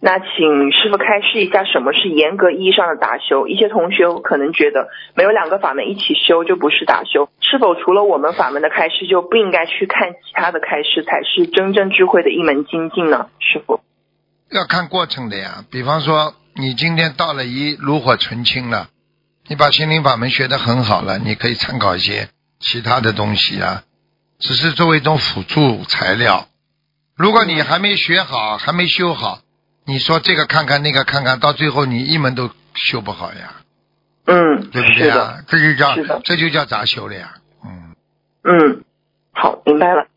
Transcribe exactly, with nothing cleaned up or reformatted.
那请师父开示一下，什么是严格意义上的打修？一些同学可能觉得没有两个法门一起修就不是打修，是否除了我们法门的开示就不应该去看其他的开示，才是真正智慧的一门精进呢？师父要看过程的呀，比方说你今天到了一炉火纯青了，你把心灵法门学得很好了，你可以参考一些其他的东西啊，只是作为一种辅助材料。如果你还没学好，还没修好，你说这个看看那个看看，到最后你一门都修不好呀。 嗯， 对不对啊？这就叫这就叫杂修了呀。嗯嗯，好，明白了。